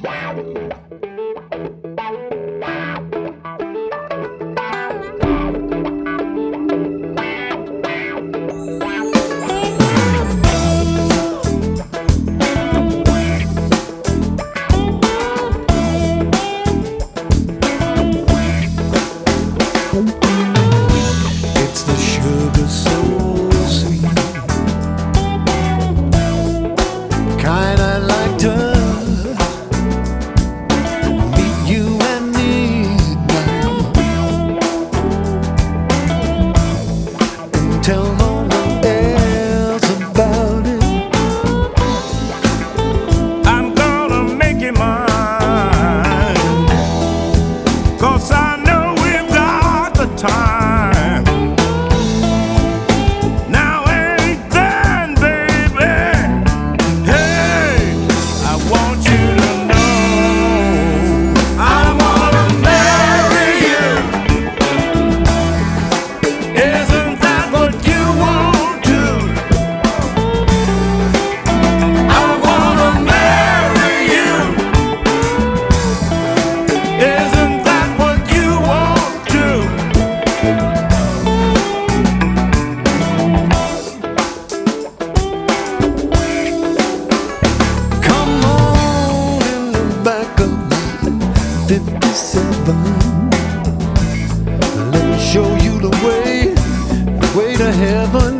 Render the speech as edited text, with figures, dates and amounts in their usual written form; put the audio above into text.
It's the sugar so sweet, kinda like to meet you at midnight and tell no one else about it. I'm gonna make it mine, 'cause I know we've got the time. Now ain't then, baby. Hey, I want you to know I wanna marry you. Isn't that what you want to? I wanna marry you. Isn't that what you want to? Come on in the back of my 57. Let me show you the way to heaven.